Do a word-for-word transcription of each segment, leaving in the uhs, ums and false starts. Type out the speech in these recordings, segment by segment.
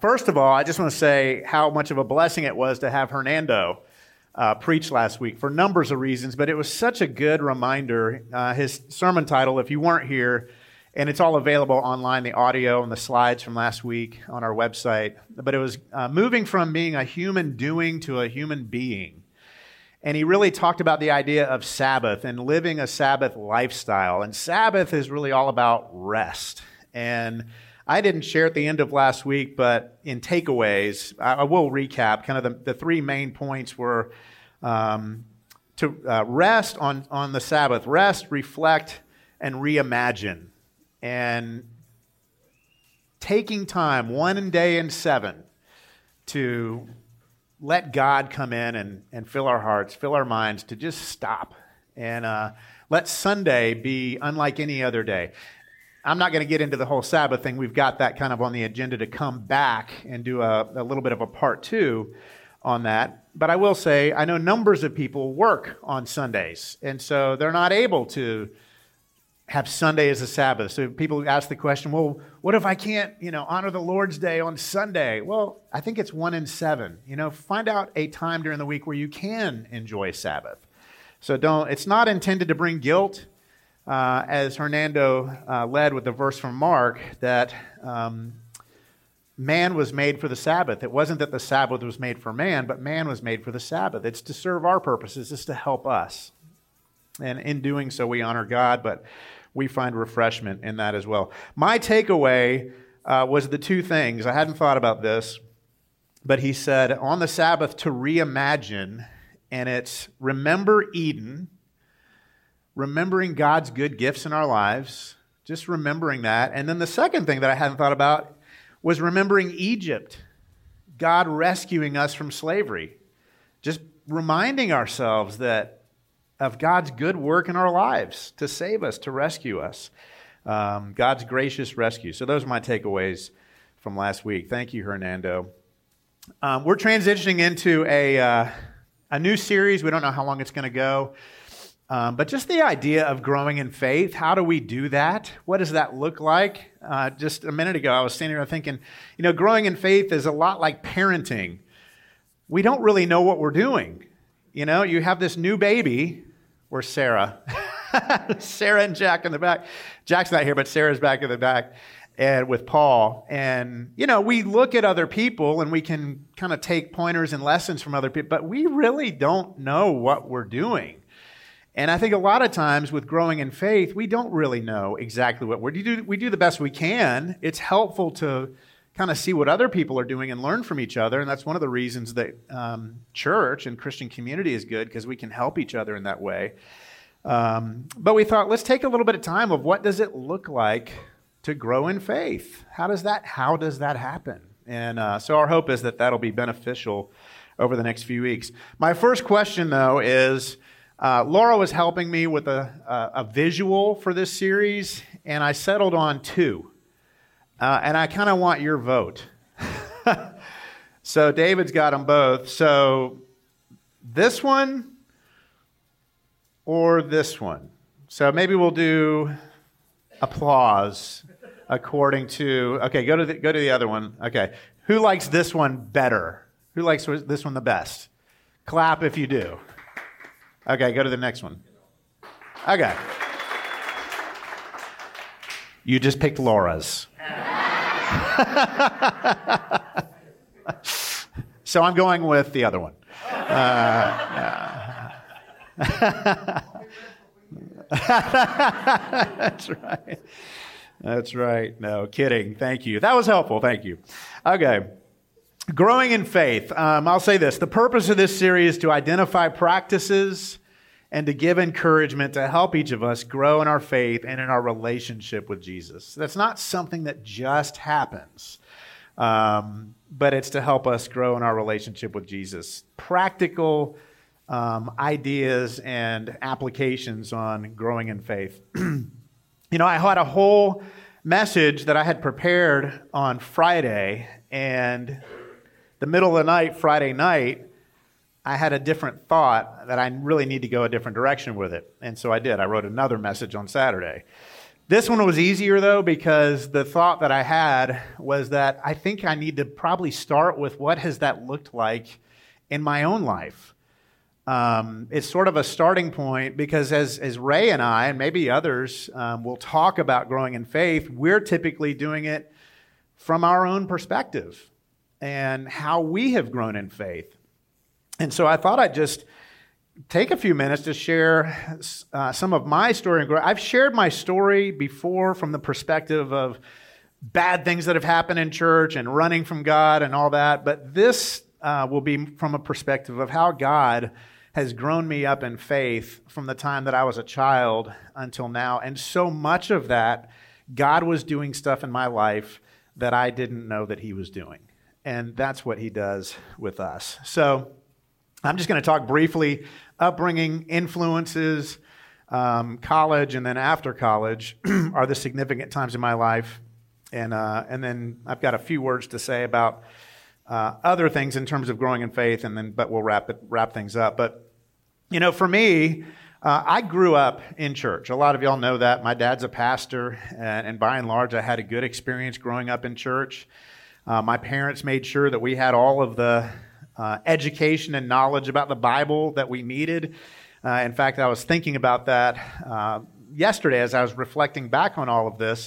first of all, I just want to say how much of a blessing it was to have Hernando uh, preach last week for numbers of reasons, but it was such a good reminder. Uh, his sermon title, if you weren't here, and it's all available online, the audio and the slides from last week on our website, but it was uh, moving from being a human doing to a human being. And he really talked about the idea of Sabbath and living a Sabbath lifestyle. And Sabbath is really all about rest. And I didn't share at the end of last week, but in takeaways, I, I will recap. Kind of the, the three main points were um, to uh, rest on, on the Sabbath, rest, reflect, and reimagine. And taking time, one day in seven, to let God come in and, and fill our hearts, fill our minds, to just stop. And uh, let Sunday be unlike any other day. I'm not going to get into the whole Sabbath thing. We've got that kind of on the agenda to come back and do a, a little bit of a part two on that. But I will say, I know numbers of people work on Sundays, and so they're not able to have Sunday as a Sabbath. So people ask the question, well, what if I can't, you know, honor the Lord's Day on Sunday? Well, I think it's one in seven. You know, find out a time during the week where you can enjoy Sabbath. So don't, it's not intended to bring guilt, uh, as Hernando uh, led with the verse from Mark, that um, man was made for the Sabbath. It wasn't that the Sabbath was made for man, but man was made for the Sabbath. It's to serve our purposes. It's to help us. And in doing so, we honor God, but we find refreshment in that as well. My takeaway uh, was the two things. I hadn't thought about this, but he said on the Sabbath to reimagine, and it's remember Eden, remembering God's good gifts in our lives, just remembering that. And then the second thing that I hadn't thought about was remembering Egypt, God rescuing us from slavery, just reminding ourselves that of God's good work in our lives to save us, to rescue us. Um, God's gracious rescue. So those are my takeaways from last week. Thank you, Hernando. Um, we're transitioning into a, uh, a new series. We don't know how long it's going to go. Um, but just the idea of growing in faith, how do we do that? What does that look like? Uh, just a minute ago, I was standing there thinking, you know, growing in faith is a lot like parenting. We don't really know what we're doing. You know, you have this new baby, or Sarah, Sarah and Jack in the back. Jack's not here, but Sarah's back in the back, and with Paul. And, you know, we look at other people and we can kind of take pointers and lessons from other people, but we really don't know what we're doing. And I think a lot of times with growing in faith, we don't really know exactly what we're doing. We do the best we can. It's helpful to kind of see what other people are doing and learn from each other. And that's one of the reasons that um, church and Christian community is good, because we can help each other in that way. Um, but we thought, let's take a little bit of time of what does it look like to grow in faith? How does that, how does that happen? And uh, so our hope is that that'll be beneficial over the next few weeks. My first question, though, is uh, Laura was helping me with a, a, a visual for this series, and I settled on two. Uh, and I kind of want your vote. So David's got them both. So this one or this one? So maybe we'll do applause according to, okay, go to the, go to the other one. Okay. Who likes this one better? Who likes this one the best? Clap if you do. Okay, go to the next one. Okay. You just picked Laura's. So I'm going with the other one. Uh, uh, That's right. That's right. No, kidding. Thank you. That was helpful. Thank you. Okay. Growing in faith. Um, I'll say this. The purpose of this series is to identify practices and to give encouragement to help each of us grow in our faith and in our relationship with Jesus. That's not something that just happens, um, but it's to help us grow in our relationship with Jesus. Practical um, ideas and applications on growing in faith. You know, I had a whole message that I had prepared on Friday, and the middle of the night, Friday night, I had a different thought that I really need to go a different direction with it. And so I did. I wrote another message on Saturday. This one was easier, though, because the thought that I had was that I think I need to probably start with what has that looked like in my own life. Um, it's sort of a starting point because as, as Ray and I, and maybe others, um, will talk about growing in faith, we're typically doing it from our own perspective and how we have grown in faith. And so I thought I'd just take a few minutes to share uh, some of my story and growth. I've shared my story before from the perspective of bad things that have happened in church and running from God and all that, but this uh, will be from a perspective of how God has grown me up in faith from the time that I was a child until now. And so much of that, God was doing stuff in my life that I didn't know that he was doing. And that's what he does with us. So I'm just going to talk briefly upbringing, influences, um, college, and then after college are the significant times in my life. And uh, and then I've got a few words to say about uh, other things in terms of growing in faith, and then but we'll wrap it wrap things up. But you know, for me, uh, I grew up in church. A lot of y'all know that. My dad's a pastor, and, and by and large, I had a good experience growing up in church. Uh, my parents made sure that we had all of the Uh, education and knowledge about the Bible that we needed. Uh, in fact, I was thinking about that uh, yesterday as I was reflecting back on all of this.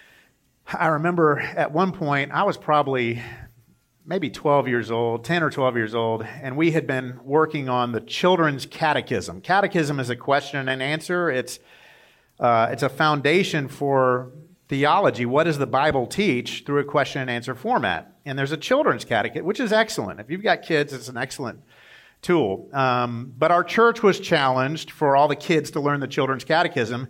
I remember at one point, I was probably maybe twelve years old, ten or twelve years old, and we had been working on the Children's Catechism. Catechism is a question and answer. It's, uh, it's a foundation for theology. What does the Bible teach through a question and answer format? And there's a children's catechism, which is excellent. If you've got kids, it's an excellent tool. Um, but our church was challenged for all the kids to learn the children's catechism.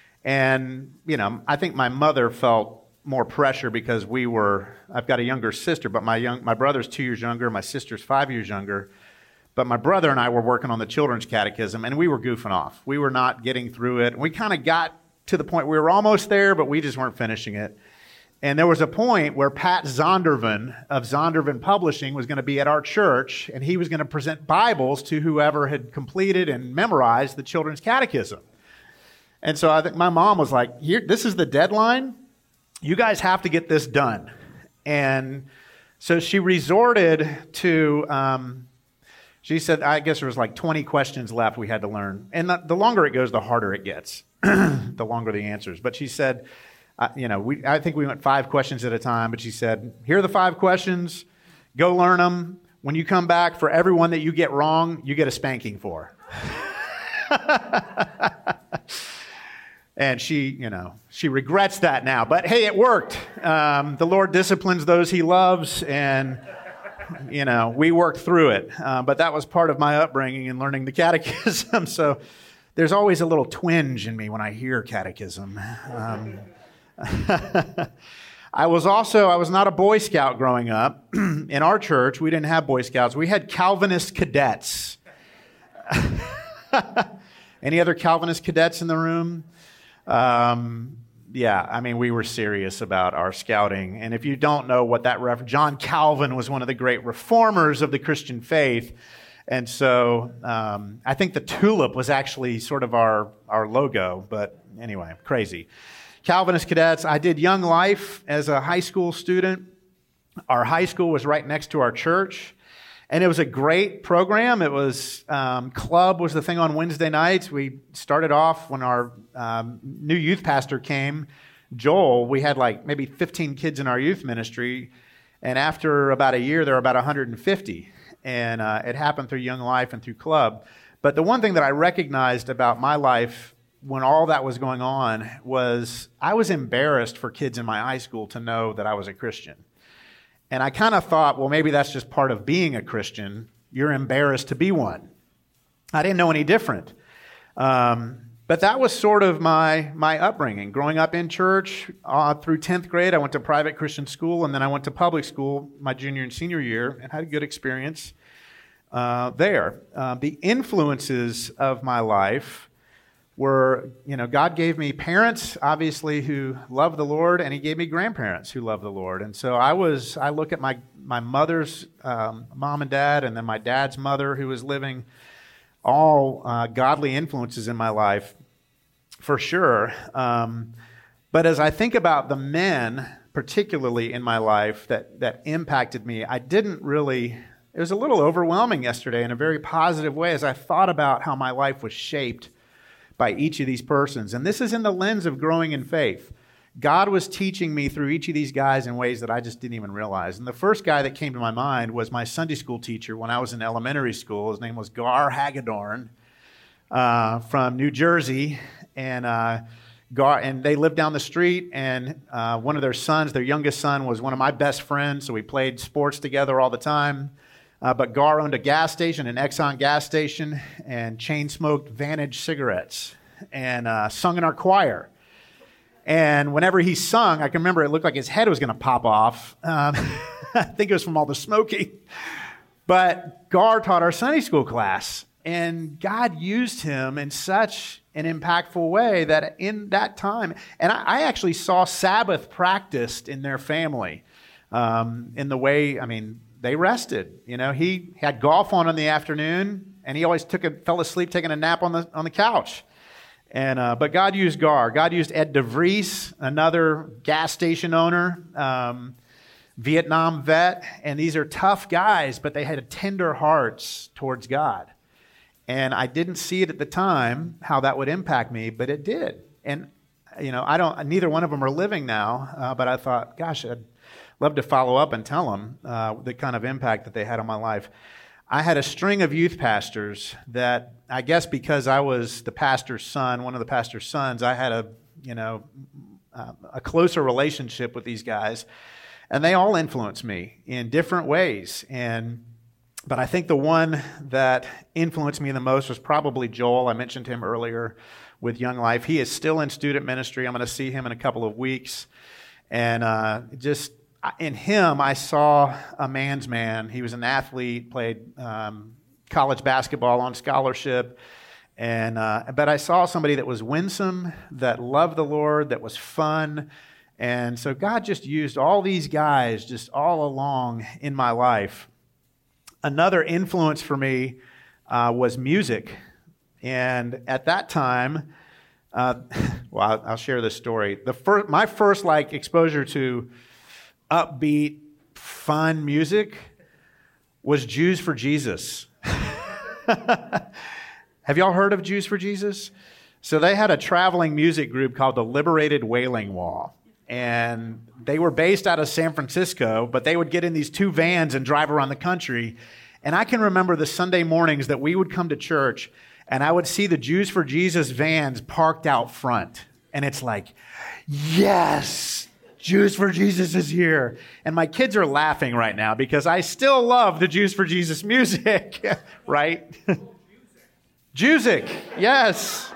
And, you know, I think my mother felt more pressure because we were, I've got a younger sister, but my young, my brother's two years younger, my sister's five years younger. But my brother and I were working on the children's catechism, and we were goofing off. We were not getting through it. We kind of got to the point we were almost there, but we just weren't finishing it. And there was a point where Pat Zondervan of Zondervan Publishing was going to be at our church, and he was going to present Bibles to whoever had completed and memorized the Children's Catechism. And so I think my mom was like, "Here, this is the deadline. You guys have to get this done." And so she resorted to, um, she said, I guess there was like twenty questions left we had to learn. And the, the longer it goes, the harder it gets, the longer the answers. But she said, Uh, you know, we, I think we went five questions at a time, but she said, here are the five questions, go learn them. When you come back, for every one that you get wrong, you get a spanking for. And she, you know, she regrets that now. But hey, it worked. Um, the Lord disciplines those he loves, and, you know, we worked through it. Uh, but that was part of my upbringing and learning the catechism. So there's always a little twinge in me when I hear catechism. Um I was also, I was not a Boy Scout growing up. In our church, we didn't have Boy Scouts. We had Calvinist cadets. Any other Calvinist cadets in the room? Um, yeah, I mean, we were serious about our scouting. And if you don't know what that ref, John Calvin was one of the great reformers of the Christian faith. And so um, I think the tulip was actually sort of our, our logo. But anyway, crazy. Calvinist cadets. I did Young Life as a high school student. Our high school was right next to our church, and it was a great program. It was, um, club was the thing on Wednesday nights. We started off when our um, new youth pastor came, Joel. We had like maybe fifteen kids in our youth ministry, and after about a year, there were about one hundred fifty, and uh, it happened through Young Life and through club. But the one thing that I recognized about my life when all that was going on was I was embarrassed for kids in my high school to know that I was a Christian. And I kind of thought, well, maybe that's just part of being a Christian. You're embarrassed to be one. I didn't know any different. Um, but that was sort of my my upbringing. Growing up in church uh, through tenth grade, I went to private Christian school, and then I went to public school my junior and senior year and had a good experience uh, there. Uh, the influences of my life were, you know, God gave me parents, obviously, who love the Lord, and he gave me grandparents who love the Lord. And so I was, I look at my, my mother's um, mom and dad, and then my dad's mother who was living, all uh, godly influences in my life, for sure. Um, But as I think about the men, particularly in my life, that, that impacted me, I didn't really, it was a little overwhelming yesterday in a very positive way as I thought about how my life was shaped by each of these persons. And this is in the lens of growing in faith. God was teaching me through each of these guys in ways that I just didn't even realize. And the first guy that came to my mind was my Sunday school teacher when I was in elementary school. His name was Gar Hagedorn uh, from New Jersey. And uh, Gar, and they lived down the street, and uh, one of their sons, their youngest son, was one of my best friends, so we played sports together all the time. Uh, but Gar owned a gas station, an Exxon gas station, and chain-smoked Vantage cigarettes, and uh, sung in our choir. And whenever he sung, I can remember it looked like his head was going to pop off. Um, I think it was from all the smoking. But Gar taught our Sunday school class, and God used him in such an impactful way that in that time, and I, I actually saw Sabbath practiced in their family um, in the way, I mean, they rested. You know, he had golf on in the afternoon, and he always took a, fell asleep taking a nap on the on the couch. And uh, but God used Gar. God used Ed DeVries, another gas station owner, um, Vietnam vet, and these are tough guys, but they had tender hearts towards God. And I didn't see it at the time how that would impact me, but it did. And you know, I don't. Neither one of them are living now, uh, but I thought, gosh, I'd love to follow up and tell them uh, the kind of impact that they had on my life. I had a string of youth pastors that, I guess, because I was the pastor's son, one of the pastor's sons, I had a you know uh, a closer relationship with these guys, and they all influenced me in different ways. And But I think the one that influenced me the most was probably Joel. I mentioned him earlier with Young Life. He is still in student ministry. I'm going to see him in a couple of weeks. And uh, just in him, I saw a man's man. He was an athlete, played um, college basketball on scholarship. And uh, but I saw somebody that was winsome, that loved the Lord, that was fun. And so God just used all these guys just all along in my life. Another influence for me uh, was music. And at that time, uh, well, I'll, I'll share this story. The first, my first like exposure to upbeat, fun music was Jews for Jesus. Have y'all heard of Jews for Jesus? So they had a traveling music group called the Liberated Wailing Wall. And they were based out of San Francisco, but they would get in these two vans and drive around the country. And I can remember the Sunday mornings that we would come to church, and I would see the Jews for Jesus vans parked out front. And it's like, yes, Jews for Jesus is here. And my kids are laughing right now because I still love the Jews for Jesus music, right? Jusic, yes.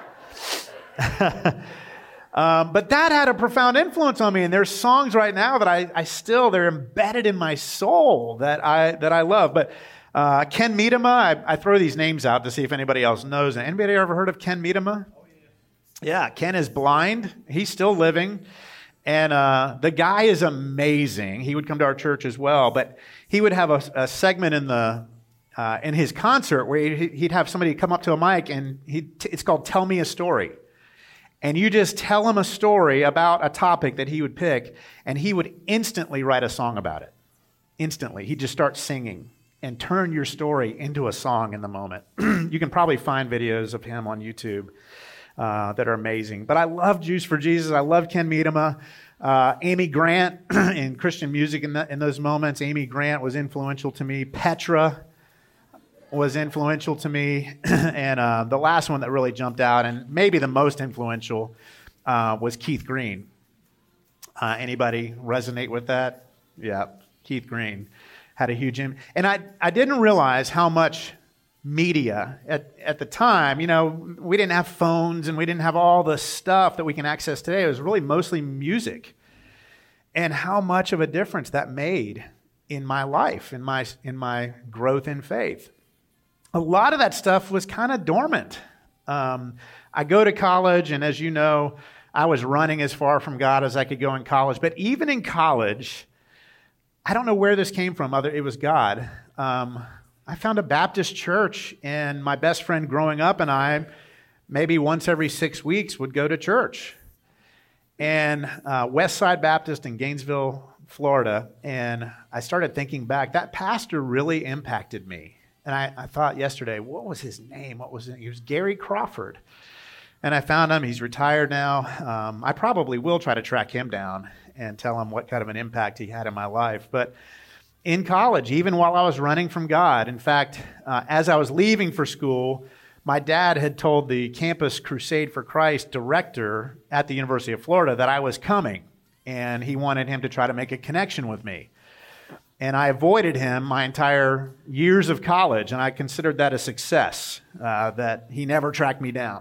Um, but that had a profound influence on me, and there's songs right now that I, I still, they're embedded in my soul that I that I love. But uh, Ken Miedema, I, I throw these names out to see if anybody else knows. Anybody ever heard of Ken Miedema? Oh, yeah. Yeah, Ken is blind. He's still living. And uh, the guy is amazing. He would come to our church as well, but he would have a, a segment in the uh, in his concert where he'd, he'd have somebody come up to a mic, and he it's called Tell Me a Story. And you just tell him a story about a topic that he would pick, and he would instantly write a song about it. Instantly. He'd just start singing and turn your story into a song in the moment. You can probably find videos of him on YouTube uh, that are amazing. But I love Jews for Jesus. I love Ken Miedema. Uh, Amy Grant in Christian music in, the, in those moments. Amy Grant was influential to me. Petra was influential to me. And uh, the last one that really jumped out, and maybe the most influential, uh, was Keith Green. Uh, anybody resonate with that? Yeah, Keith Green had a huge impact. And I, I didn't realize how much media at, at the time, you know, we didn't have phones and we didn't have all the stuff that we can access today. It was really mostly music. And how much of a difference that made in my life, in my in my growth in faith. A lot of that stuff was kind of dormant. Um, I go to college, and as you know, I was running as far from God as I could go in college. But even in college, I don't know where this came from. Other, it was God. Um, I found a Baptist church, and my best friend growing up and I, maybe once every six weeks, would go to church. and uh, Westside Baptist in Gainesville, Florida. And I started thinking back, that pastor really impacted me. And I, I thought yesterday, what was his name? What was it? He was Gary Crawford. And I found him. He's retired now. Um, I probably will try to track him down and tell him what kind of an impact he had in my life. But in college, even while I was running from God, in fact, uh, as I was leaving for school, my dad had told the Campus Crusade for Christ director at the University of Florida that I was coming, and he wanted him to try to make a connection with me. And I avoided him my entire years of college, and I considered that a success, uh, that he never tracked me down.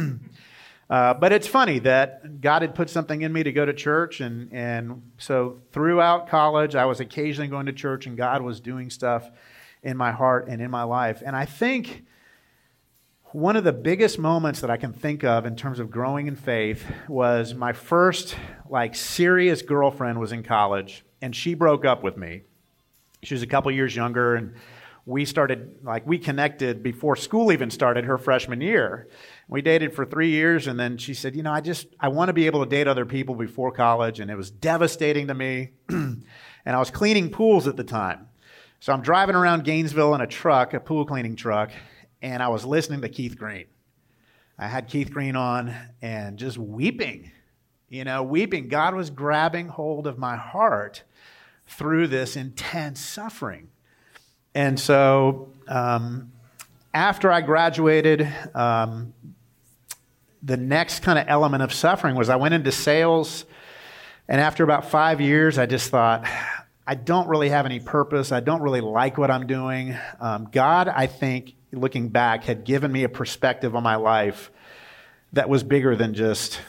uh, but it's funny that God had put something in me to go to church, and, and so throughout college, I was occasionally going to church, and God was doing stuff in my heart and in my life. And I think one of the biggest moments that I can think of in terms of growing in faith was my first like serious girlfriend was in college, and she broke up with me. She was a couple years younger, and we started, like, we connected before school even started her freshman year. We dated for three years, and then she said, you know, I just, I want to be able to date other people before college, and it was devastating to me. And I was cleaning pools at the time. So I'm driving around Gainesville in a truck, a pool cleaning truck, and I was listening to Keith Green. I had Keith Green on and just weeping, you know, weeping. God was grabbing hold of my heart through this intense suffering. And so um, after I graduated, um, the next kind of element of suffering was I went into sales. And after about five years, I just thought, I don't really have any purpose. I don't really like what I'm doing. Um, God, I think, looking back, had given me a perspective on my life that was bigger than just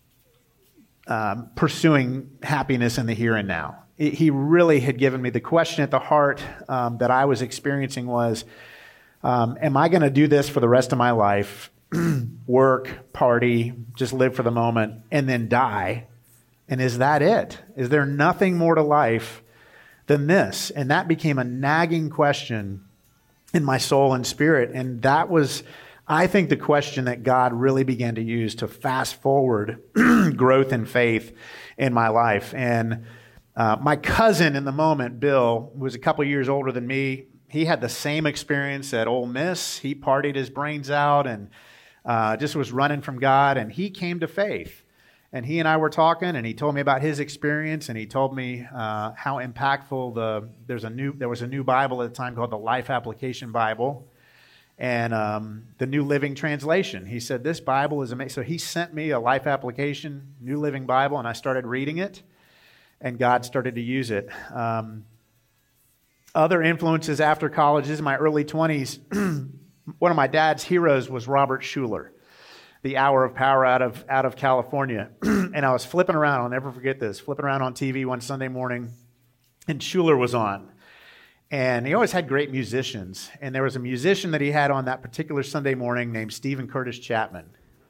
um, pursuing happiness in the here and now. He really had given me the question at the heart um, that I was experiencing was, um, am I going to do this for the rest of my life, work, party, just live for the moment, and then die? And is that it? Is there nothing more to life than this? And that became a nagging question in my soul and spirit. And that was, I think, the question that God really began to use to fast forward growth in faith in my life. And Uh, my cousin in the moment, Bill, who was a couple years older than me, he had the same experience at Ole Miss. He partied his brains out and uh, just was running from God, and he came to faith. And he and I were talking, and he told me about his experience, and he told me uh, how impactful the there's a new there was a new Bible at the time called the Life Application Bible, and um, the New Living Translation. He said, this Bible is amazing. So he sent me a Life Application, New Living Bible, and I started reading it. And God started to use it. Um, other influences after college, this is my early twenties. One of my dad's heroes was Robert Schuller, the Hour of Power out of out of California. And I was flipping around, I'll never forget this, flipping around on T V one Sunday morning, and Schuller was on. And he always had great musicians. And there was a musician that he had on that particular Sunday morning named Stephen Curtis Chapman.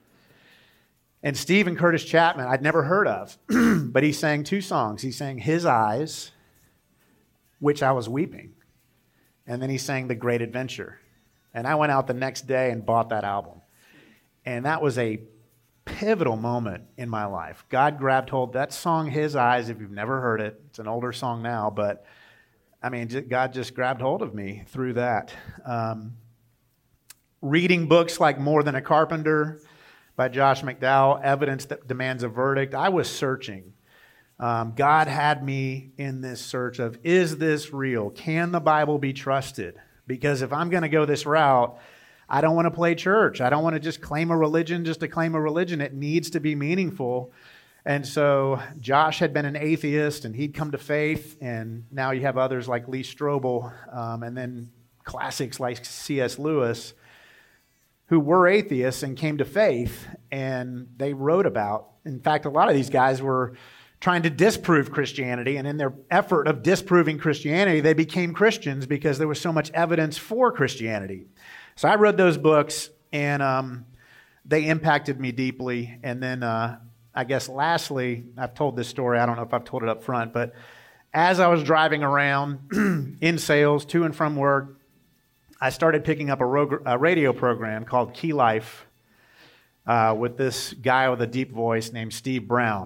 And Stephen Curtis Chapman, I'd never heard of, but he sang two songs. He sang His Eyes, which I was weeping, and then he sang The Great Adventure. And I went out the next day and bought that album. And that was a pivotal moment in my life. God grabbed hold. That song, His Eyes, if you've never heard it, it's an older song now, but I mean, God just grabbed hold of me through that. Um, reading books like More Than a Carpenter by Josh McDowell, Evidence That Demands a Verdict. I was searching. Um, God had me in this search of, is this real? Can the Bible be trusted? Because if I'm going to go this route, I don't want to play church. I don't want to just claim a religion just to claim a religion. It needs to be meaningful. And so Josh had been an atheist, and he'd come to faith, and now you have others like Lee Strobel, um, and then classics like C S Lewis, who were atheists and came to faith, and they wrote about. In fact, a lot of these guys were trying to disprove Christianity, and in their effort of disproving Christianity, they became Christians because there was so much evidence for Christianity. So I read those books, and um, they impacted me deeply. And then uh, I guess lastly, I've told this story, I don't know if I've told it up front, but as I was driving around in sales to and from work, I started picking up a, ro- a radio program called Key Life uh, with this guy with a deep voice named Steve Brown.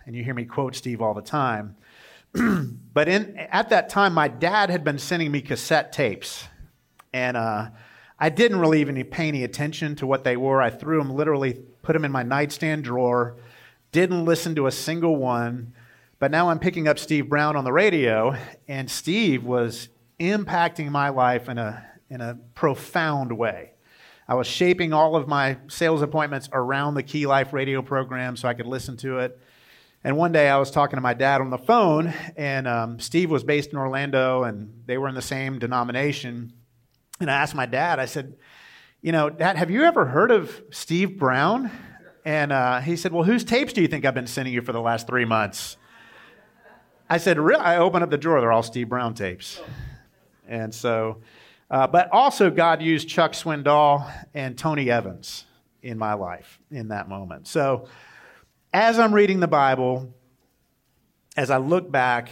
and you hear me quote Steve all the time. But in at that time, my dad had been sending me cassette tapes, and uh, I didn't really even pay any attention to what they were. I threw them, literally put them in my nightstand drawer, didn't listen to a single one. But now I'm picking up Steve Brown on the radio, and Steve was impacting my life in a in a profound way. I was shaping all of my sales appointments around the Key Life radio program so I could listen to it. And one day I was talking to my dad on the phone, and um, Steve was based in Orlando, and they were in the same denomination. And I asked my dad, I said, you know, Dad, have you ever heard of Steve Brown? And uh, he said, well, whose tapes do you think I've been sending you for the last three months? I said, really? I opened up the drawer. They're all Steve Brown tapes. And so, uh, but also God used Chuck Swindoll and Tony Evans in my life in that moment. So as I'm reading the Bible, as I look back,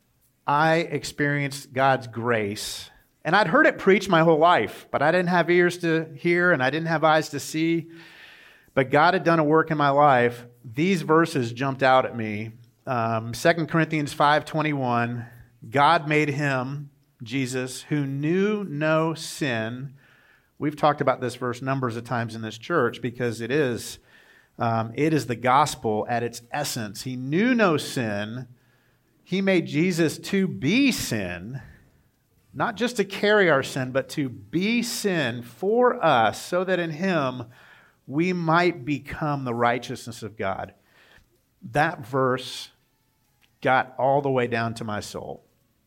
I experienced God's grace. And I'd heard it preached my whole life, but I didn't have ears to hear and I didn't have eyes to see. But God had done a work in my life. These verses jumped out at me. Um, Second Corinthians five twenty-one, God made him, Jesus, who knew no sin. We've talked about this verse numbers of times in this church because it is, um, it is the gospel at its essence. He knew no sin. He made Jesus to be sin, not just to carry our sin, but to be sin for us so that in him we might become the righteousness of God. That verse got all the way down to my soul.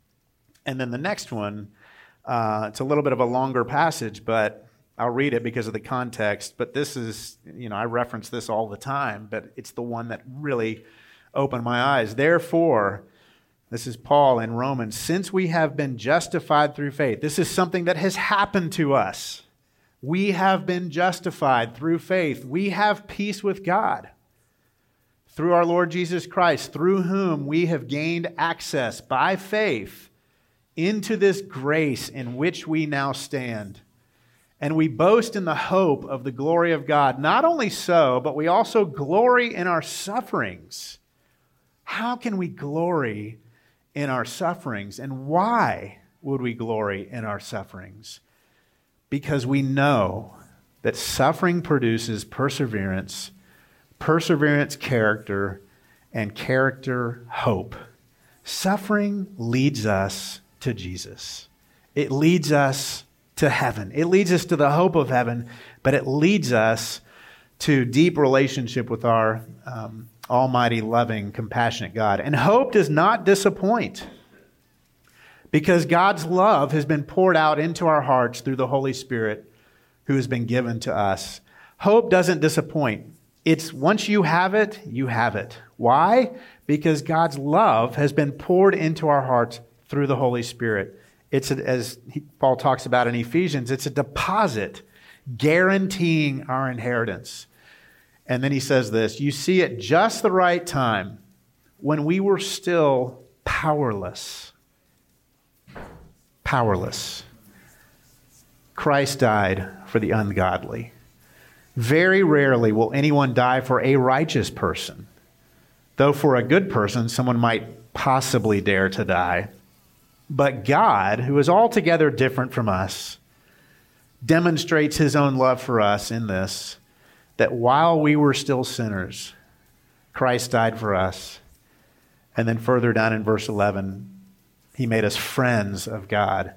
And then the next one, uh, it's a little bit of a longer passage, but I'll read it because of the context. But this is, you know, I reference this all the time, but it's the one that really opened my eyes. Therefore, this is Paul in Romans, since we have been justified through faith, this is something that has happened to us. We have been justified through faith. We have peace with God through our Lord Jesus Christ, through whom we have gained access by faith into this grace in which we now stand. And we boast in the hope of the glory of God. Not only so, but we also glory in our sufferings. How can we glory in our sufferings? And why would we glory in our sufferings? Because we know that suffering produces perseverance, perseverance, character, and character, hope. Suffering leads us to Jesus. It leads us to heaven. It leads us to the hope of heaven, but it leads us to deep relationship with our um, almighty, loving, compassionate God. And hope does not disappoint because God's love has been poured out into our hearts through the Holy Spirit who has been given to us. Hope doesn't disappoint. It's once you have it, you have it. Why? Because God's love has been poured into our hearts through the Holy Spirit. It's, a, as he, Paul talks about in Ephesians, it's a deposit guaranteeing our inheritance. And then he says this, you see at just the right time when we were still powerless. Powerless. Christ died for the ungodly. Very rarely will anyone die for a righteous person, though for a good person, someone might possibly dare to die. But God, who is altogether different from us, demonstrates his own love for us in this, that while we were still sinners, Christ died for us. And then further down in verse eleven, he made us friends of God.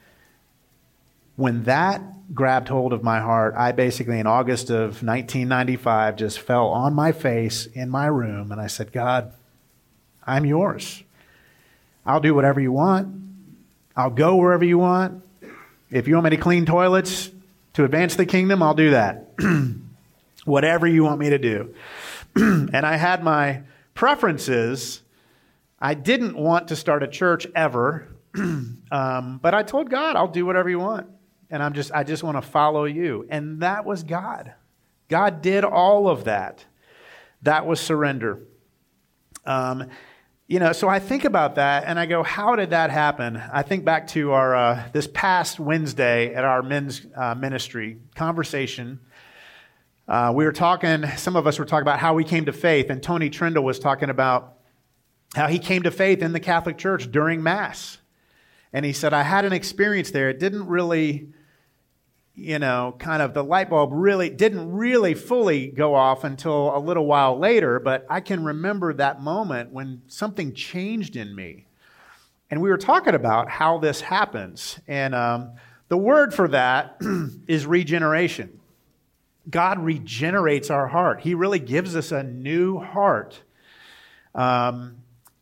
When that grabbed hold of my heart, I basically, in August of nineteen ninety-five, just fell on my face in my room, and I said, God, I'm yours. I'll do whatever you want. I'll go wherever you want. If you want me to clean toilets to advance the kingdom, I'll do that. Whatever you want me to do. And I had my preferences. I didn't want to start a church ever, um, but I told God, I'll do whatever you want. And I'm just, I just want to follow you. And that was God. God did all of that. That was surrender. Um, you know, so I think about that and I go, how did that happen? I think back to our uh, this past Wednesday at our men's uh, ministry conversation. Uh, we were talking, some of us were talking about how we came to faith, and Tony Trindle was talking about how he came to faith in the Catholic Church during Mass. And he said, I had an experience there. It didn't really, you know, kind of the light bulb really didn't really fully go off until a little while later, but I can remember that moment when something changed in me. And we were talking about how this happens. And um, the word for that is regeneration. God regenerates our heart. He really gives us a new heart. Um,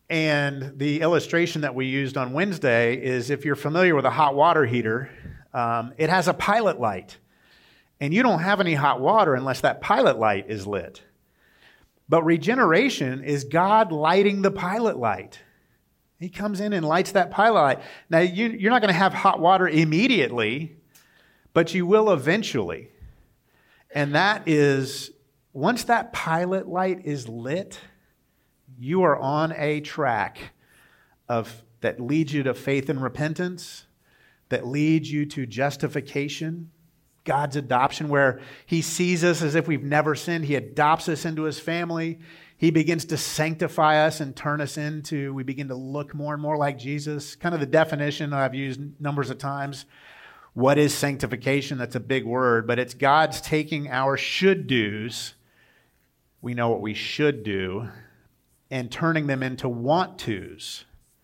and the illustration that we used on Wednesday is, if you're familiar with a hot water heater, um, it has a pilot light. And you don't have any hot water unless that pilot light is lit. But regeneration is God lighting the pilot light. He comes in and lights that pilot light. Now, you, you're not going to have hot water immediately, but you will eventually. And that is, once that pilot light is lit, you are on a track of that leads you to faith and repentance, that leads you to justification, God's adoption, where He sees us as if we've never sinned. He adopts us into His family. He begins to sanctify us and turn us into, we begin to look more and more like Jesus. Kind of the definition I've used numbers of times. What is sanctification? That's a big word, but it's God's taking our should-dos, we know what we should do, and turning them into want-tos.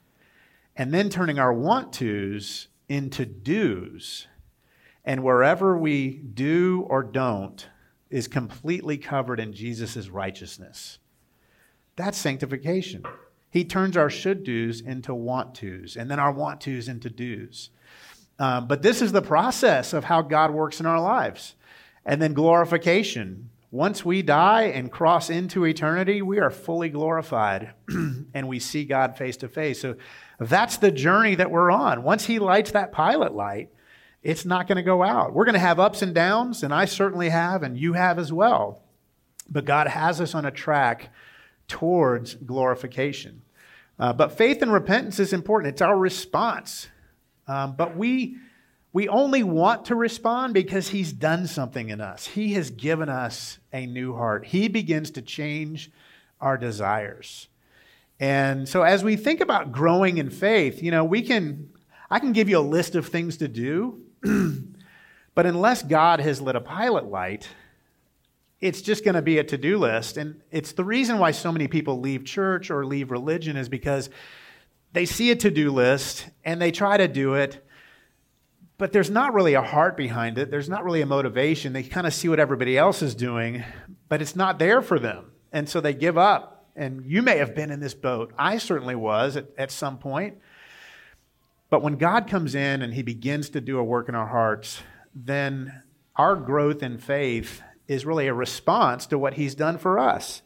And then turning our want-tos into do's. And wherever we do or don't is completely covered in Jesus' righteousness. That's sanctification. He turns our should-dos into want-tos, and then our want-tos into do's. Um, but this is the process of how God works in our lives. And then glorification. Once we die and cross into eternity, we are fully glorified and we see God face to face. So that's the journey that we're on. Once He lights that pilot light, it's not going to go out. We're going to have ups and downs, and I certainly have, and you have as well. But God has us on a track towards glorification. Uh, but faith and repentance is important. It's our response. Um, but we we only want to respond because He's done something in us. He has given us a new heart. He begins to change our desires. And so as we think about growing in faith, you know, we can, I can give you a list of things to do, but unless God has lit a pilot light, it's just going to be a to-do list. And it's the reason why so many people leave church or leave religion is because they see a to-do list and they try to do it, but there's not really a heart behind it. There's not really a motivation. They kind of see what everybody else is doing, but it's not there for them. And so they give up. And you may have been in this boat. I certainly was at, at some point. But when God comes in and He begins to do a work in our hearts, then our growth in faith is really a response to what He's done for us.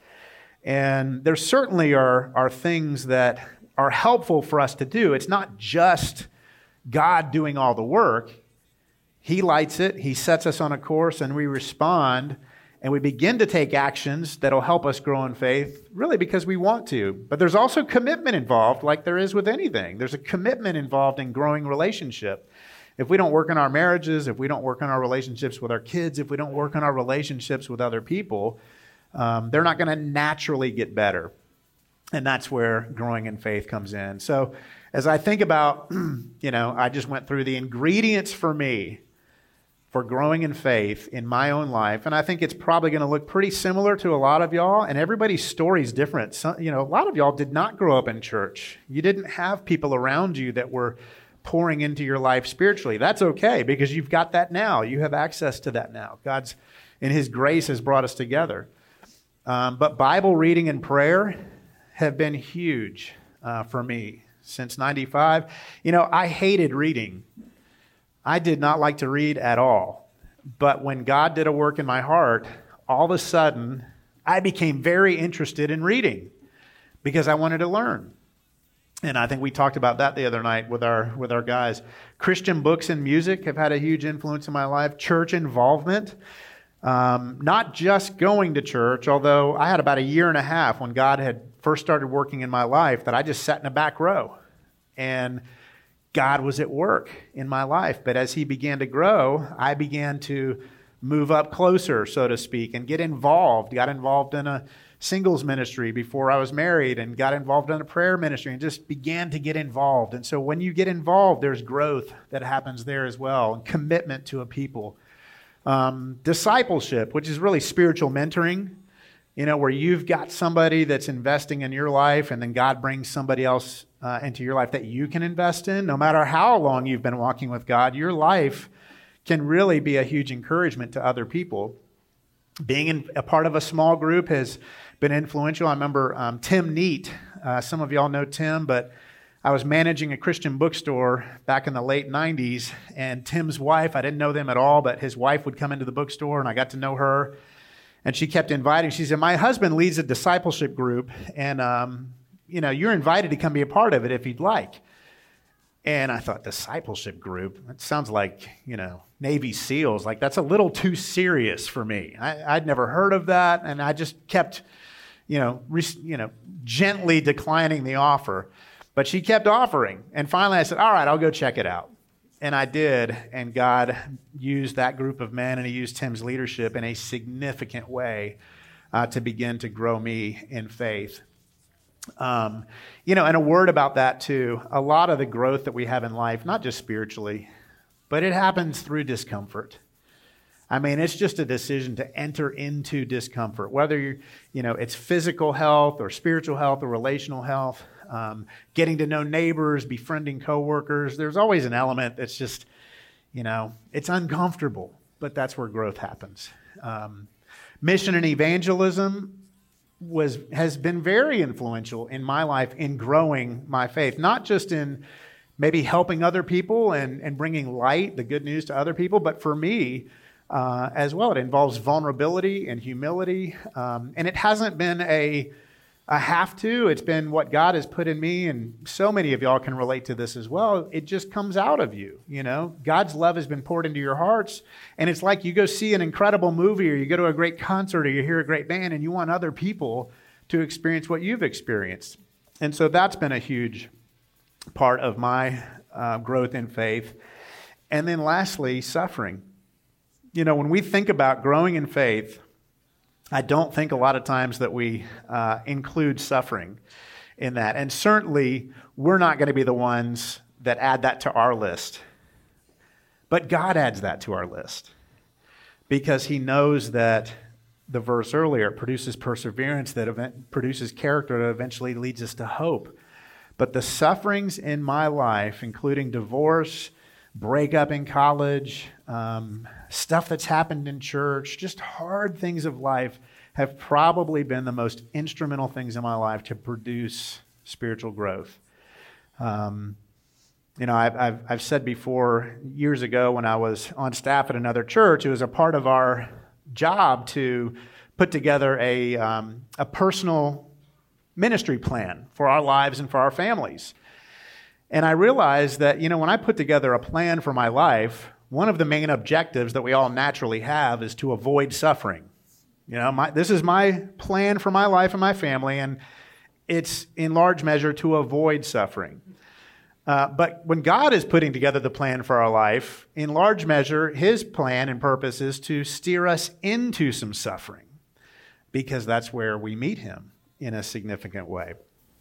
And there certainly are, are things that are helpful for us to do. It's not just God doing all the work. He lights it, He sets us on a course, and we respond, and we begin to take actions that'll help us grow in faith, really because we want to. But there's also commitment involved, like there is with anything. There's a commitment involved in growing relationship. If we don't work on our marriages, if we don't work on our relationships with our kids, if we don't work on our relationships with other people, um, they're not going to naturally get better. And that's where growing in faith comes in. So as I think about, you know, I just went through the ingredients for me for growing in faith in my own life. And I think it's probably going to look pretty similar to a lot of y'all. And everybody's story is different. Some, you know, a lot of y'all did not grow up in church. You didn't have people around you that were pouring into your life spiritually. That's okay, because you've got that now. You have access to that now. God's, in His grace, has brought us together. Um, but Bible reading and prayer have been huge uh, for me since ninety-five. You know, I hated reading. I did not like to read at all. But when God did a work in my heart, all of a sudden, I became very interested in reading because I wanted to learn. And I think we talked about that the other night with our with our guys. Christian books and music have had a huge influence in my life. Church involvement. Um, not just going to church, although I had about a year and a half when God had first started working in my life that I just sat in a back row. And God was at work in my life. But as He began to grow, I began to move up closer, so to speak, and get involved. Got involved in a singles ministry before I was married and got involved in a prayer ministry and just began to get involved. And so when you get involved, there's growth that happens there as well, and commitment to a people. Um, discipleship, which is really spiritual mentoring, you know, where you've got somebody that's investing in your life and then God brings somebody else uh, into your life that you can invest in. No matter how long you've been walking with God, your life can really be a huge encouragement to other people. Being in, a part of a small group has been influential. I remember um, Tim Neat. Uh, some of y'all know Tim, but I was managing a Christian bookstore back in the late nineties, and Tim's wife, I didn't know them at all, but his wife would come into the bookstore, and I got to know her, and she kept inviting. She said, my husband leads a discipleship group, and um, you know, you're invited to come be a part of it if you'd like. And I thought, discipleship group? That sounds like, you know, Navy SEALs. Like, that's a little too serious for me. I, I'd never heard of that, and I just kept, you know, re, you know, gently declining the offer. But she kept offering. And finally I said, all right, I'll go check it out. And I did. And God used that group of men, and he used Tim's leadership in a significant way uh, to begin to grow me in faith. Um, you know, and a word about that too. A lot of the growth that we have in life, not just spiritually, but it happens through discomfort. I mean, it's just a decision to enter into discomfort, whether you're, you know, it's physical health or spiritual health or relational health, um, getting to know neighbors, befriending coworkers. There's always an element that's just, you know, it's uncomfortable, but that's where growth happens. Um, mission and evangelism was has been very influential in my life in growing my faith, not just in maybe helping other people and, and bringing light, the good news to other people, but for me uh, as well. It involves vulnerability and humility, um, and it hasn't been a, a have to. It's been what God has put in me, and so many of y'all can relate to this as well. It just comes out of you, you know. God's love has been poured into your hearts, and it's like you go see an incredible movie or you go to a great concert or you hear a great band and you want other people to experience what you've experienced. And so that's been a huge part of my uh, growth in faith. And then lastly, suffering. You know, when we think about growing in faith, I don't think a lot of times that we uh, include suffering in that. And certainly, we're not going to be the ones that add that to our list. But God adds that to our list because he knows that the verse earlier produces perseverance, that event, produces character that eventually leads us to hope. But the sufferings in my life, including divorce, breakup in college, um, stuff that's happened in church, just hard things of life, have probably been the most instrumental things in my life to produce spiritual growth. Um, you know, I've, I've, I've said before, years ago when I was on staff at another church, it was a part of our job to put together a, um, a personal ministry plan for our lives and for our families. And I realized that, you know, when I put together a plan for my life, one of the main objectives that we all naturally have is to avoid suffering. You know, my, this is my plan for my life and my family, and it's in large measure to avoid suffering. Uh, but when God is putting together the plan for our life, in large measure, his plan and purpose is to steer us into some suffering, because that's where we meet him in a significant way.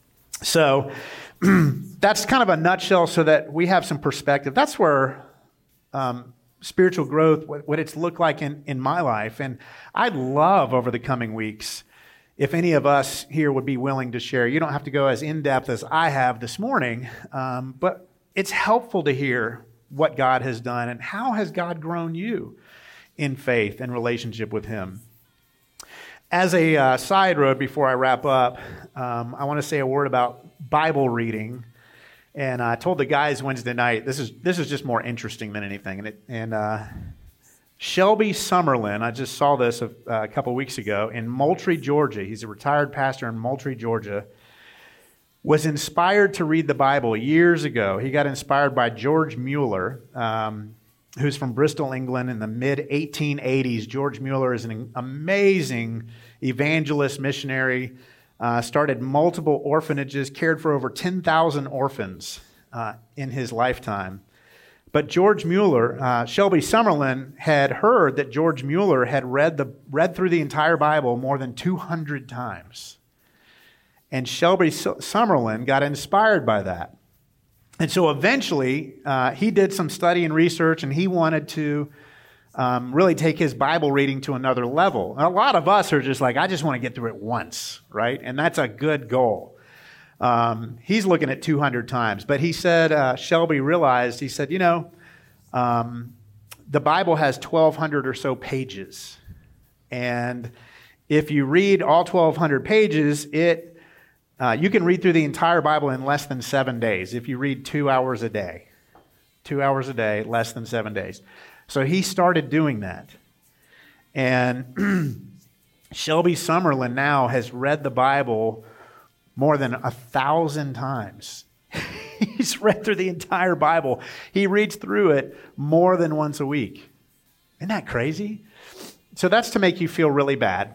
So that's kind of a nutshell so that we have some perspective. That's where um, spiritual growth, what, what it's looked like in, in my life. And I'd love over the coming weeks if any of us here would be willing to share. You don't have to go as in-depth as I have this morning, um, but it's helpful to hear what God has done and how has God grown you in faith and relationship with him. As a uh, side road before I wrap up, um, I want to say a word about Bible reading. And I told the guys Wednesday night, this is this is just more interesting than anything. And, it, and uh, Shelby Summerlin, I just saw this a, a couple weeks ago in Moultrie, Georgia. He's a retired pastor in Moultrie, Georgia. Was inspired to read the Bible years ago. He got inspired by George Mueller, um, who's from Bristol, England in the mid eighteen eighties. George Mueller is an amazing evangelist, missionary, uh, started multiple orphanages, cared for over ten thousand orphans uh, in his lifetime. But George Mueller, uh, Shelby Summerlin had heard that George Mueller had read the read through the entire Bible more than two hundred times. And Shelby Summerlin got inspired by that. And so eventually, uh, he did some study and research, and he wanted to um, really take his Bible reading to another level. And a lot of us are just like, I just want to get through it once, right? And that's a good goal. Um, he's looking at two hundred times. But he said, uh, Shelby realized, he said, you know, um, the Bible has twelve hundred or so pages. And if you read all twelve hundred pages, it uh, you can read through the entire Bible in less than seven days if you read two hours a day. Two hours a day, less than seven days. So he started doing that. And Shelby Summerlin now has read the Bible more than a thousand times. He's read through the entire Bible. He reads through it more than once a week. Isn't that crazy? So that's to make you feel really bad.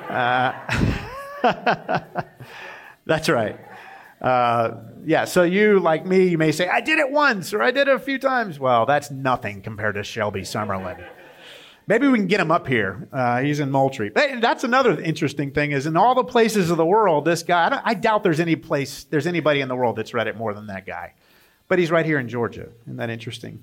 Uh, that's right. Uh, yeah, so you, like me, you may say, I did it once or I did it a few times. Well, that's nothing compared to Shelby Summerlin. Maybe we can get him up here. Uh, he's in Moultrie. But that's another interesting thing is in all the places of the world, this guy, I, don't, I doubt there's any place, there's anybody in the world that's read it more than that guy. But he's right here in Georgia. Isn't that interesting?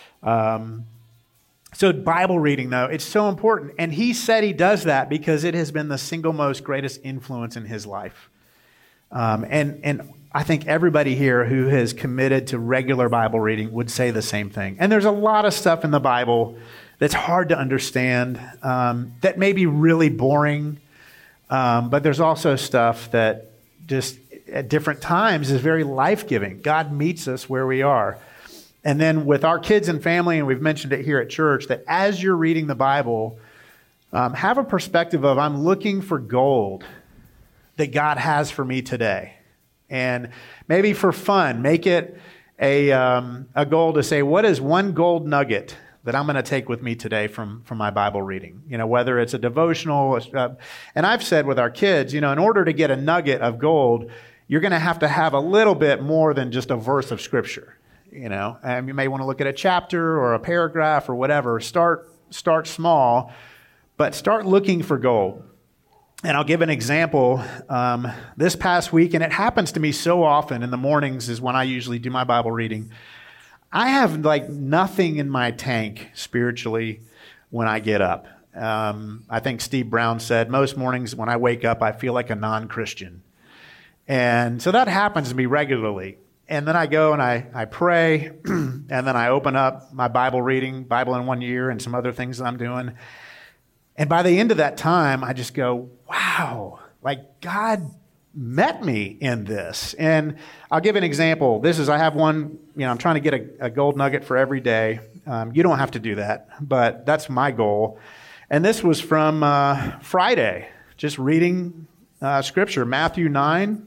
Um, so Bible reading, though, it's so important. And he said he does that because it has been the single most greatest influence in his life. Um, and, and I think everybody here who has committed to regular Bible reading would say the same thing. And there's a lot of stuff in the Bible that's hard to understand, um, that may be really boring, um, but there's also stuff that just at different times is very life-giving. God meets us where we are. And then with our kids and family, and we've mentioned it here at church, that as you're reading the Bible, um, have a perspective of, I'm looking for gold that God has for me today. And maybe for fun, make it a, um, a goal to say, what is one gold nugget that I'm going to take with me today from, from my Bible reading? You know, whether it's a devotional, uh, and I've said with our kids, you know, in order to get a nugget of gold, you're going to have to have a little bit more than just a verse of Scripture. You know, um, you may want to look at a chapter or a paragraph or whatever. Start, start small, but start looking for gold. And I'll give an example. Um, this past week, and it happens to me so often in the mornings is when I usually do my Bible reading. I have like nothing in my tank spiritually when I get up. Um, I think Steve Brown said, most mornings when I wake up, I feel like a non-Christian. And so that happens to me regularly. And then I go and I, I pray, and then I open up my Bible reading, Bible in one year, and some other things that I'm doing. And by the end of that time, I just go, wow, like God met me in this. And I'll give an example. This is, I have one, you know, I'm trying to get a, a gold nugget for every day. Um, you don't have to do that, but that's my goal. And this was from uh, Friday, just reading uh, Scripture, Matthew nine.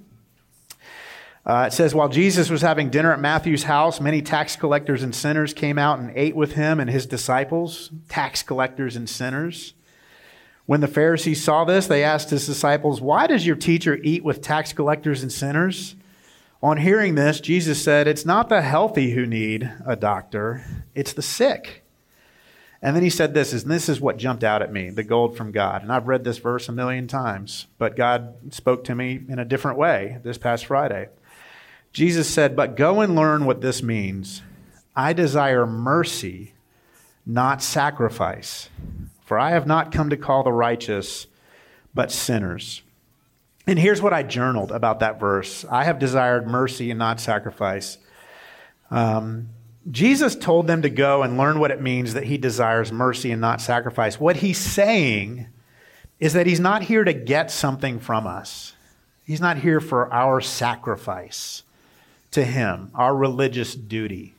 Uh, it says, while Jesus was having dinner at Matthew's house, many tax collectors and sinners came out and ate with him and his disciples, tax collectors and sinners. When the Pharisees saw this, they asked his disciples, why does your teacher eat with tax collectors and sinners? On hearing this, Jesus said, it's not the healthy who need a doctor, it's the sick. And then he said this, and this is what jumped out at me, the gold from God. And I've read this verse a million times, but God spoke to me in a different way this past Friday. Jesus said, but go and learn what this means. I desire mercy, not sacrifice. For I have not come to call the righteous, but sinners. And here's what I journaled about that verse. I have desired mercy and not sacrifice. Um, Jesus told them to go and learn what it means that he desires mercy and not sacrifice. What he's saying is that he's not here to get something from us. He's not here for our sacrifice to him, our religious duty.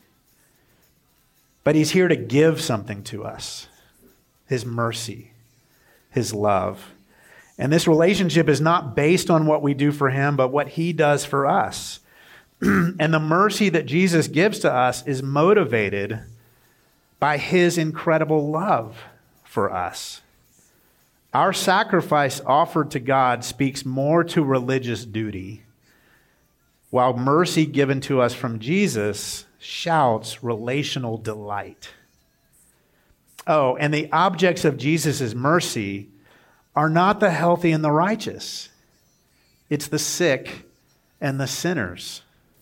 But he's here to give something to us. His mercy, his love. And this relationship is not based on what we do for him, but what he does for us. And the mercy that Jesus gives to us is motivated by his incredible love for us. Our sacrifice offered to God speaks more to religious duty, while mercy given to us from Jesus shouts relational delight. Oh, and the objects of Jesus' mercy are not the healthy and the righteous. It's the sick and the sinners.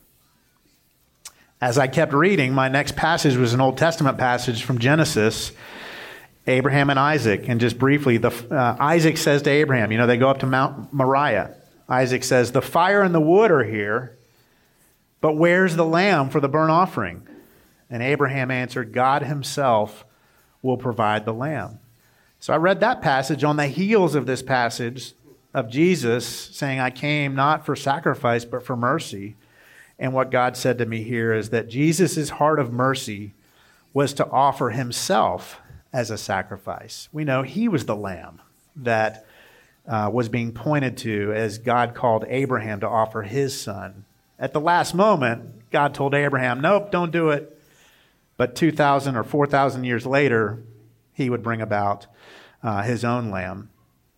As I kept reading, my next passage was an Old Testament passage from Genesis, Abraham and Isaac. And just briefly, the, uh, Isaac says to Abraham, you know, they go up to Mount Moriah. Isaac says, the fire and the wood are here, but where's the lamb for the burnt offering? And Abraham answered, God himself will provide the lamb. So I read that passage on the heels of this passage of Jesus saying, I came not for sacrifice, but for mercy. And what God said to me here is that Jesus' heart of mercy was to offer himself as a sacrifice. We know he was the lamb that uh, was being pointed to as God called Abraham to offer his son. At the last moment, God told Abraham, nope, don't do it. But two thousand or four thousand years later, he would bring about uh, his own lamb.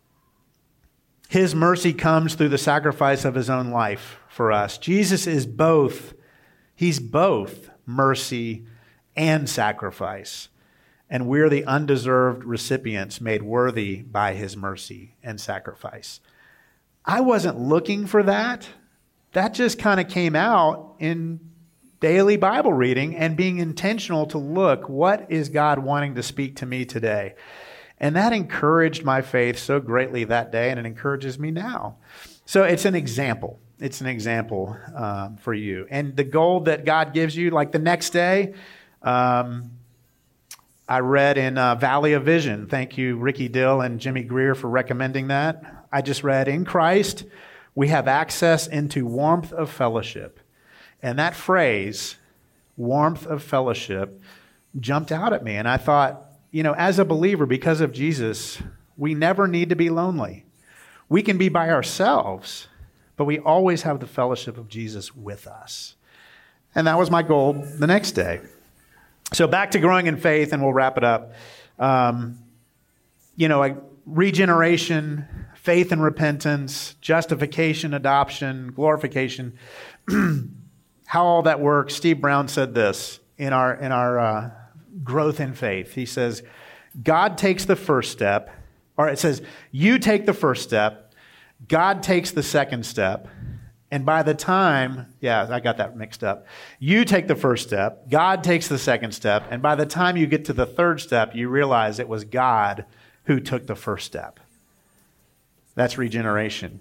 His mercy comes through the sacrifice of his own life for us. Jesus is both, he's both mercy and sacrifice. And we're the undeserved recipients made worthy by his mercy and sacrifice. I wasn't looking for that. That just kind of came out in daily Bible reading and being intentional to look, what is God wanting to speak to me today? And that encouraged my faith so greatly that day, and it encourages me now. So it's an example. It's an example um, for you. And the goal that God gives you, like the next day, um, I read in uh, Valley of Vision. Thank you, Ricky Dill and Jimmy Greer, for recommending that. I just read, in Christ, we have access into warmth of fellowship. And that phrase, warmth of fellowship, jumped out at me. And I thought, you know, as a believer, because of Jesus, we never need to be lonely. We can be by ourselves, but we always have the fellowship of Jesus with us. And that was my goal the next day. So back to growing in faith, and we'll wrap it up. Um, you know, like regeneration, faith and repentance, justification, adoption, glorification, how all that works. Steve Brown said this in our in our uh, growth in faith. He says, God takes the first step, or it says, you take the first step, God takes the second step, and by the time, yeah, I got that mixed up. You take the first step, God takes the second step, and by the time you get to the third step, you realize it was God who took the first step. That's regeneration.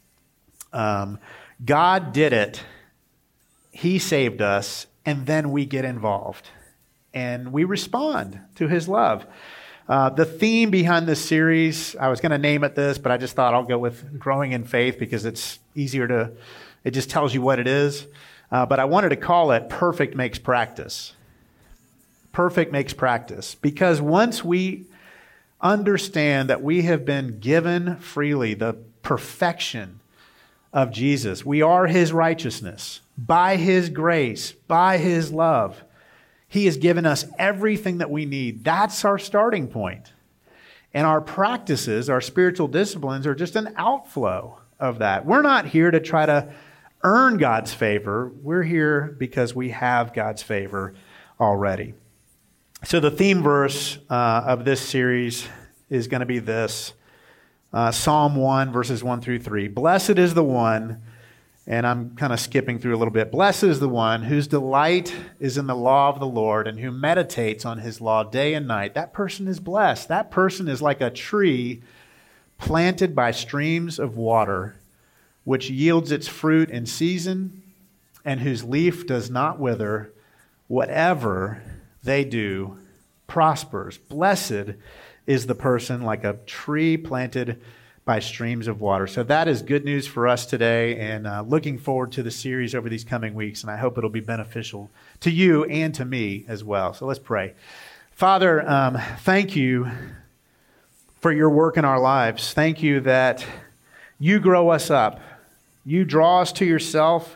Um, God did it. He saved us, and then we get involved, and we respond to his love. Uh, the theme behind this series, I was going to name it this, but I just thought I'll go with growing in faith because it's easier to, it just tells you what it is. Uh, but I wanted to call it Perfect Makes Practice. Perfect makes practice. Because once we understand that we have been given freely the perfection of Jesus, we are his righteousness, by his grace, by his love. He has given us everything that we need. That's our starting point. And our practices, our spiritual disciplines, are just an outflow of that. We're not here to try to earn God's favor. We're here because we have God's favor already. So the theme verse uh, of this series is going to be this. Uh, Psalm one, verses one through three. Blessed is the one, and I'm kind of skipping through a little bit. Blessed is the one whose delight is in the law of the Lord and who meditates on his law day and night. That person is blessed. That person is like a tree planted by streams of water, which yields its fruit in season and whose leaf does not wither. Whatever they do prospers. Blessed is the person like a tree planted by streams of water. So that is good news for us today, and uh, looking forward to the series over these coming weeks, and I hope it'll be beneficial to you and to me as well. So let's pray. Father, um, thank you for your work in our lives. Thank you that you grow us up. You draw us to yourself.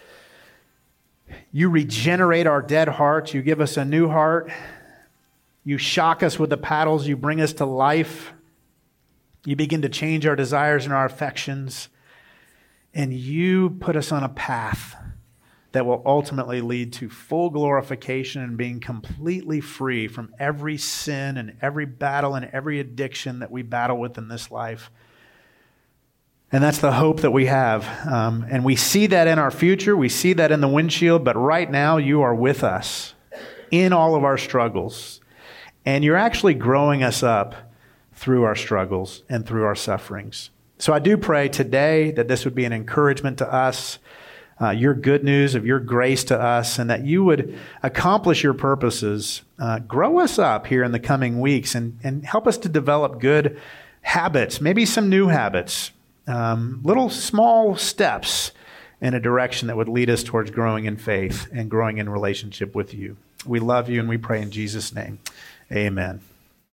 You regenerate our dead hearts. You give us a new heart. You shock us with the paddles. You bring us to life. You begin to change our desires and our affections. And you put us on a path that will ultimately lead to full glorification and being completely free from every sin and every battle and every addiction that we battle with in this life. And that's the hope that we have. Um, and we see that in our future. We see that in the windshield. But right now, you are with us in all of our struggles. And you're actually growing us up through our struggles and through our sufferings. So I do pray today that this would be an encouragement to us, uh, your good news of your grace to us, and that you would accomplish your purposes, uh, grow us up here in the coming weeks, and, and help us to develop good habits, maybe some new habits, um, little small steps in a direction that would lead us towards growing in faith and growing in relationship with you. We love you, and we pray in Jesus' name. Amen.